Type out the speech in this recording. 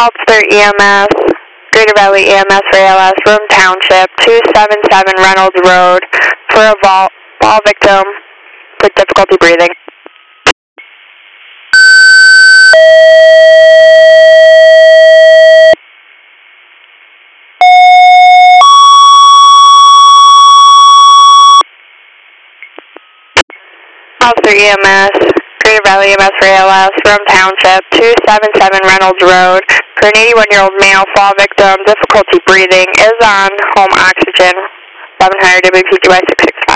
Officer EMS, Greater Valley EMS for ALS, Room Township, 277 Reynolds Road, for a fall victim with difficulty breathing. Officer EMS, Greater Valley EMS for ALS, Room Township, 277 Reynolds Road, for an 81-year-old male fall victim, difficulty breathing, is on home oxygen, 1100 WPGY 665.